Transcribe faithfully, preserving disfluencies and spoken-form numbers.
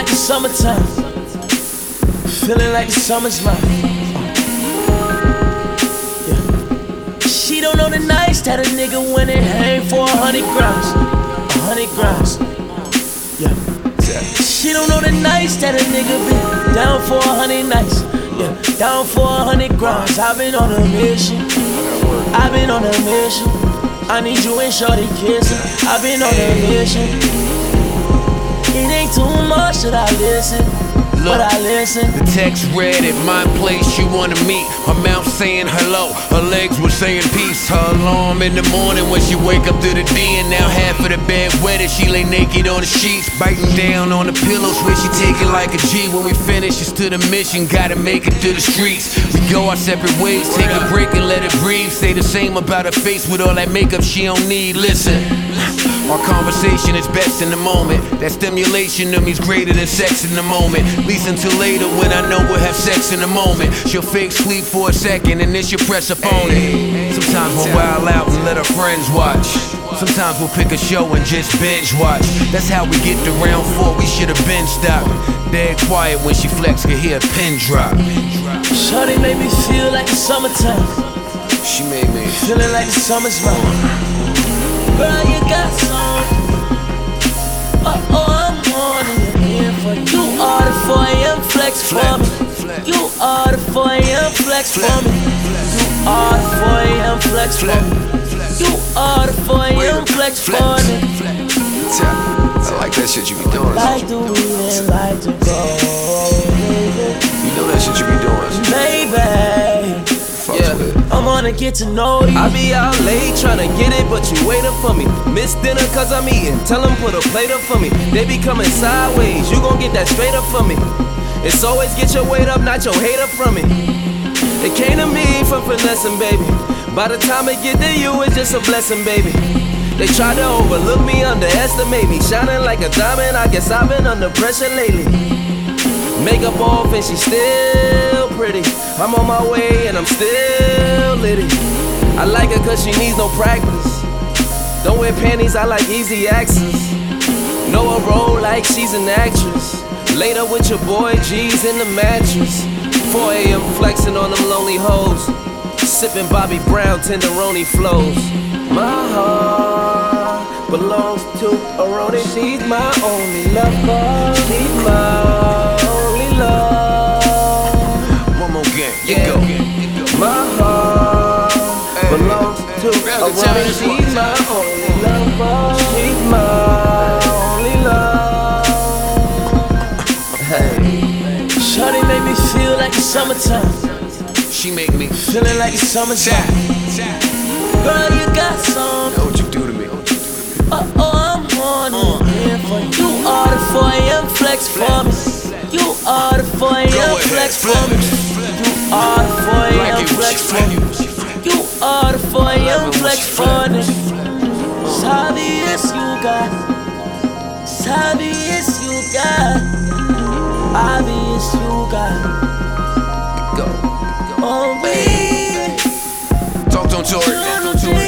like the summertime. Feeling like the summer's mine. Yeah. She don't know the nights that a nigga went and hang for a hundred grams. A hundred grams. Yeah. She don't know the nights that a nigga been down for a hundred nights. Yeah, down for a hundred grams. I've been on a mission. I've been on a mission. I need you and shorty kissing. I've been on a mission. It ain't too much that I listen. Look, but I listen. The text read at my place, you wanna meet. Her mouth saying hello, her legs were saying peace. Her alarm in the morning when she wake up to the D. And now half of the bed wetted, she lay naked on the sheets. Biting down on the pillows where she take it like a G. When we finish, it's to the mission, gotta make it to the streets. We go our separate ways, take a break and let it breathe. Say the same about her face with all that makeup she don't need. Listen, our conversation is best in the moment. That stimulation of me's greater than sex in the moment. At least until later when I know we'll have sex in the moment. She'll fake sleep for a second and then she'll press up on it. Sometimes we'll wild out and let her friends watch. Sometimes we'll pick a show and just binge watch. That's how we get to round four, we should've been stopped. Dead quiet when she flex, could hear a pin drop. Shorty made me feel like the summertime. She made me feeling like the summer's mine. Girl, you got some. Uh oh, I'm on it again for you. You are the four A M flex for me. You are the four A M flex for me. You are the four A M flex for me. You are the four A M flex for me. I like that shit you be doing. Like the wind, like to go, baby. You know that shit you be doing, baby. Yeah, I'm gonna get to know you. I be out late tryna get it, but you wait up for me. Miss dinner cause I'm eating, tell them put a plate up for me. They be coming sideways, you gon' get that straight up for me. It's always get your weight up, not your hate up from me. It came to me from finessing, baby. By the time it get to you, it's just a blessing, baby. They try to overlook me, underestimate me. Shining like a diamond, I guess I've been under pressure lately. Makeup off and she's still pretty. I'm on my way and I'm still litty. I like her cause she needs no practice. Don't wear panties, I like easy access. Know her role like she's an actress. Later with your boy, G's in the mattress. four A M flexing on them lonely hoes. Sipping Bobby Brown tenderoni flows. My heart belongs to Aroni. She's my only lover. She's my only love. One more game, you yeah. go. My heart hey. belongs to Aroni. She's my only lover. She's my only love. Hey. Shawty made me feel like the summertime. She make me feeling like the summertime. Girl, you got some. Know what you do to me. Uh oh, I'm on it for you. You are the four A M flex for me. You are the four A M flex for me. You are the four A M flex for me. You are the four A M flex for me. Obvious you got. Obvious you got. Obvious you got. Go. Oh, baby. Talk to him, Tori.